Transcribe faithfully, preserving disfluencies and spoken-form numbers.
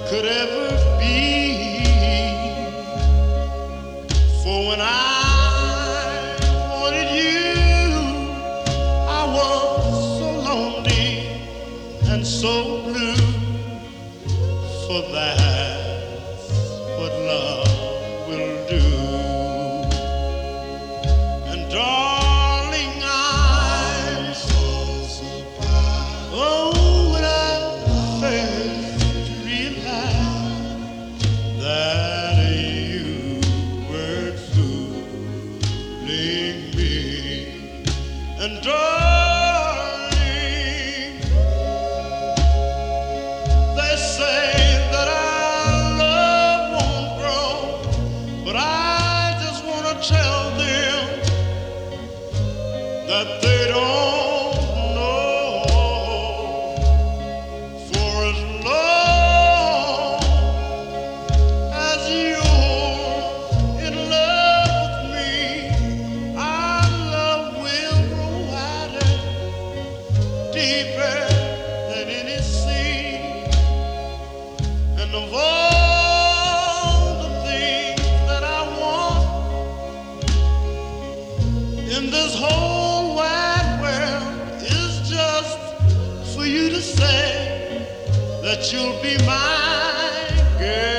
could ever be. For when I wanted you, I was so lonely and so blue. For that's what love will do. And darling, I'm so surprised. Oh, when I first realized that you were fooling me. And darling, they say that our love won't grow, but I just want to tell them that they don't know. For as long as you're in love with me, our love will grow wider, deeper than any sea. And of all the things that I want in this whole wide world is just for you to say that you'll be my girl.